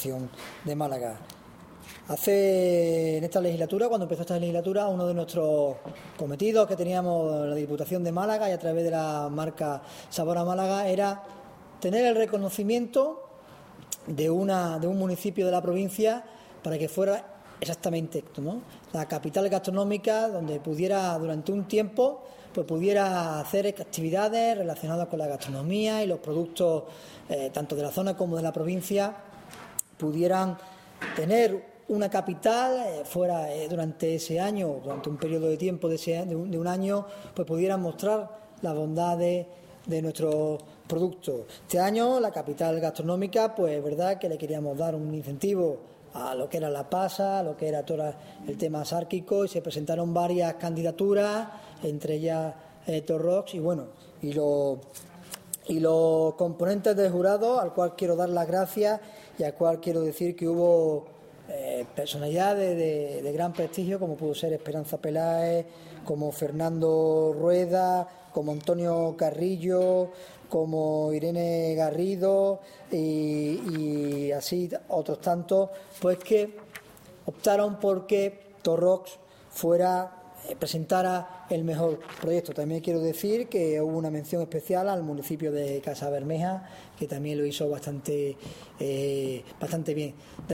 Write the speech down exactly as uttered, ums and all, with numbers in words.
Diputación de Málaga. Hace, en esta legislatura, cuando empezó esta legislatura, uno de nuestros cometidos que teníamos en la Diputación de Málaga y a través de la marca Sabor a Málaga era tener el reconocimiento de, una, de un municipio de la provincia para que fuera exactamente esto, ¿no? La capital gastronómica, donde pudiera durante un tiempo pues pudiera hacer actividades relacionadas con la gastronomía y los productos eh, tanto de la zona como de la provincia pudieran tener una capital eh, fuera eh, durante ese año, durante un periodo de tiempo de, ese, de, un, de un año, pues pudieran mostrar las bondades de nuestros productos. Este año la capital gastronómica, pues es verdad que le queríamos dar un incentivo a lo que era la pasa, a lo que era todo el tema sárquico, y se presentaron varias candidaturas, entre ellas eh, Torrox, y bueno, y los y los componentes del jurado, al cual quiero dar las gracias y al cual quiero decir que hubo eh, personalidades de, de gran prestigio, como pudo ser Esperanza Peláez, como Fernando Rueda, como Antonio Carrillo, como Irene Garrido y, y así otros tantos, pues que optaron porque Torrox fuera eh, presentara el mejor proyecto. También quiero decir que hubo una mención especial al municipio de Casabermeja, que también lo hizo bastante, eh, bastante bien.